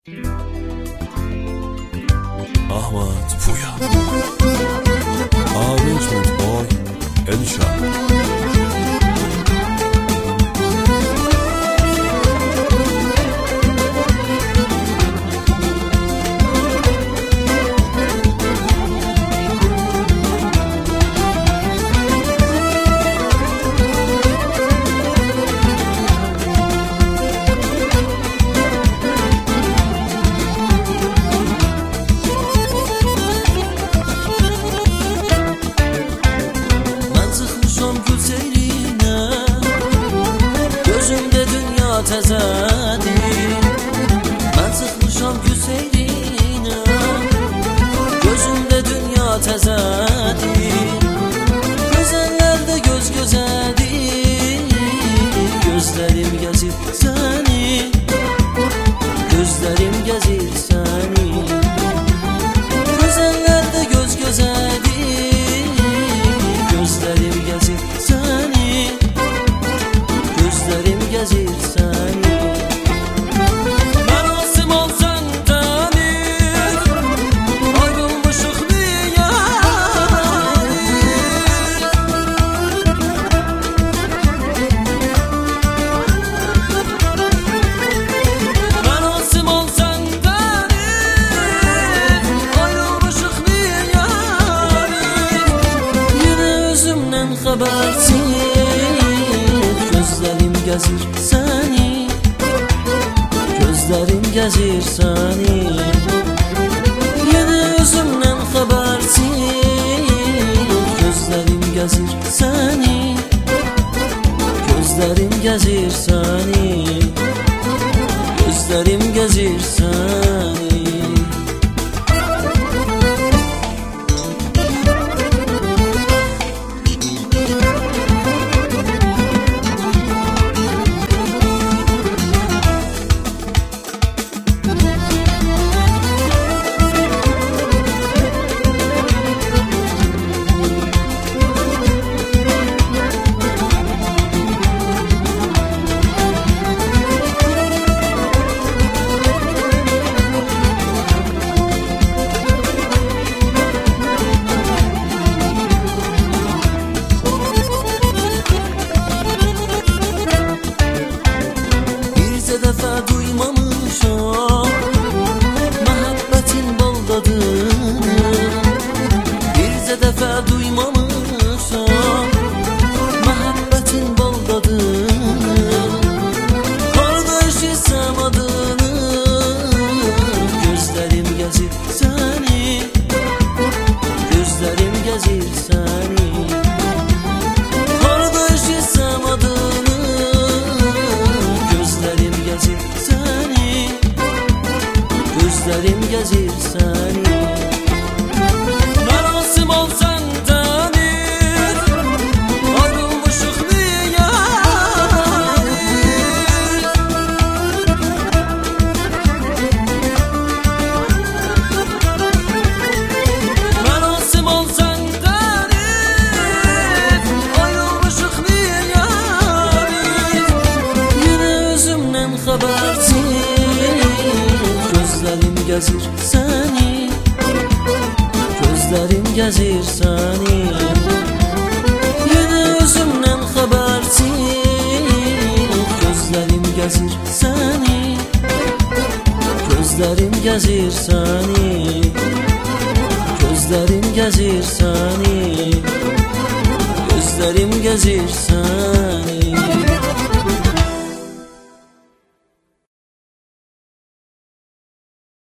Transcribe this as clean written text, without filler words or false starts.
Ahmet Fuya, Arrangement Boy Elşan. Təzədir, mən çıxmışam güzərinə, gözümdə dünya təzədir, gözəllərdə göz gözədir, gözlərim gəzir səni, gözlərim gəzir səni, gözəllərdə göz gözədir, gözlərim gəzir səni, gözlərim gəzir səni. Gözlərim gəzir səni, gözlərim gəzir səni, yenə özümdən xəbərsiz. Gözlərim gəzir səni, gözlərim gəzir səni, gözlərim gəzir səni. Dəfə duymamışam məhəbbətin baldadını, bircə dəfə duymamışam məhəbbətin baldadını, harda eşitsəm adını, gözlərim gəzir səni, gözlərim gəzir səni, harda eşitsəm adını, gözlərim gəzir səni. Mərasim ol səndəndir, ayrılmışıq niyə? Mərasim ol səndəndir, ayrılmışıq niyə? Yenə özümdən xəbərsiz. Gözlərim gəzir səni, gözlərim gəzir səni, yenə özümdən xəbərsiz. Gözlərim gəzir səni, gözlərim gəzir səni, gözlərim gəzir səni, gözlərim gəzir səni.